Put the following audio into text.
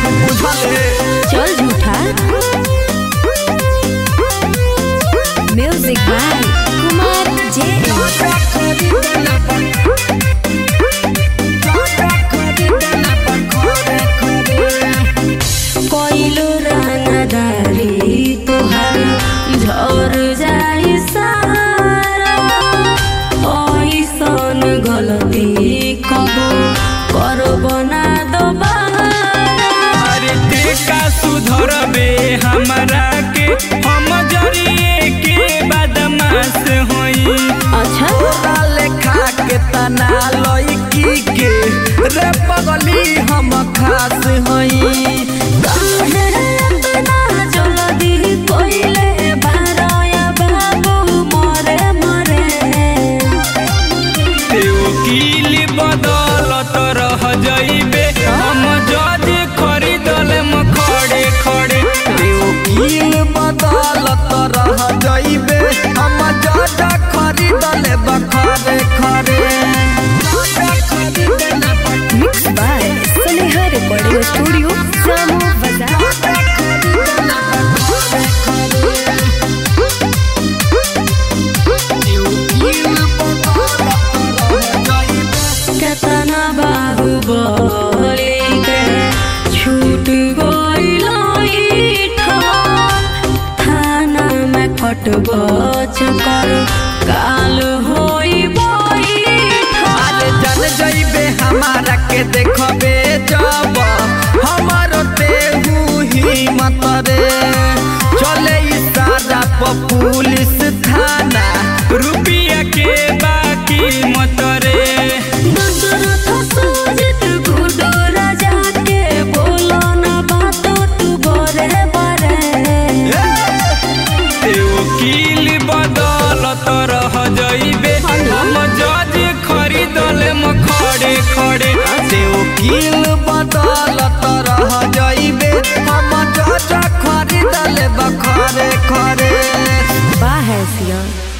बुझले चल झूठा। म्यूजिक बाय कुमार जे। कोइलो रानादारी तोहार झर जाई सारा, ऐसन गलती कबो करबो ना दोबारा। अरे का सुधरबे हमरा के हम जरिए के बदमाश होई। अच्छा तोरा लेखा के तना लईकी के रे पगली हम खास होई। काहे इतना जल्दी कोइले बाराया बाबू मरे मरे। वकील बदलत रह जइबे हम जज खरीदल खड़े खड़े। वकील बदलत रह जइबे हम जज खरीदल खड़े खड़े। Mix by Sneha recording studio Samo Bazar. केतना बाहुबली के छूट गइलो ईठा, थाना में कटबो चकर काल होई बैठा। अरे जन जइबे हमारा के देखबे जब हमारो तेहू हिम्मत रे। चले इशारा पर पुलिस थाना रुपया के बाकी मत रे। दशरथ सुजित गुडो राजा के बोलो ना बातो तू बरे बरे। वकील बदलत रह जइबे हम जज खरीदल खड़े खड़े। वकील बदलत रह जइबे हम जज खरीदल खड़े खड़े। बा है सिया।